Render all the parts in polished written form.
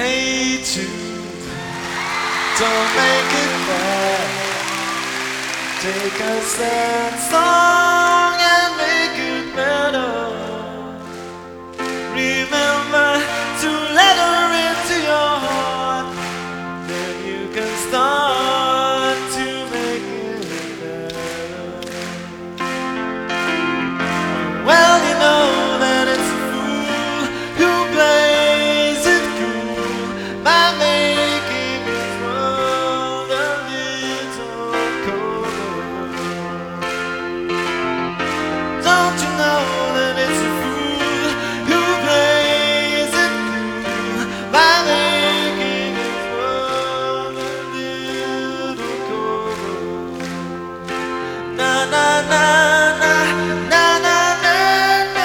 Hey Jude, don't make it bad. Take a sad song and make it better. Remember to let her into your heart, then you can start to make it better. Well, you know that it's a fool who plays it cool by making his world a little colder. Don't you know that it's a fool who plays it cool by making his world a little colder? Na na na na na na na na.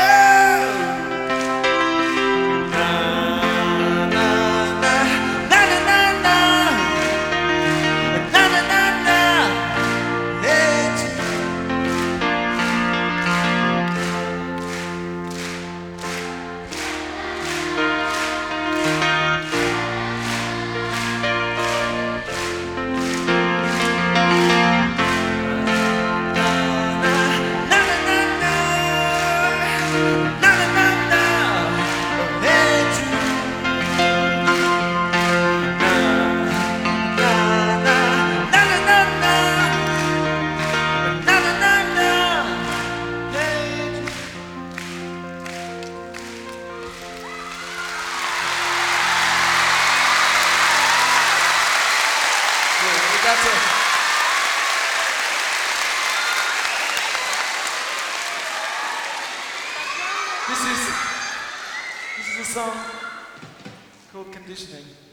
Na na na na na na na. Na na na na. Hey Jude. This is a song called Conditioning.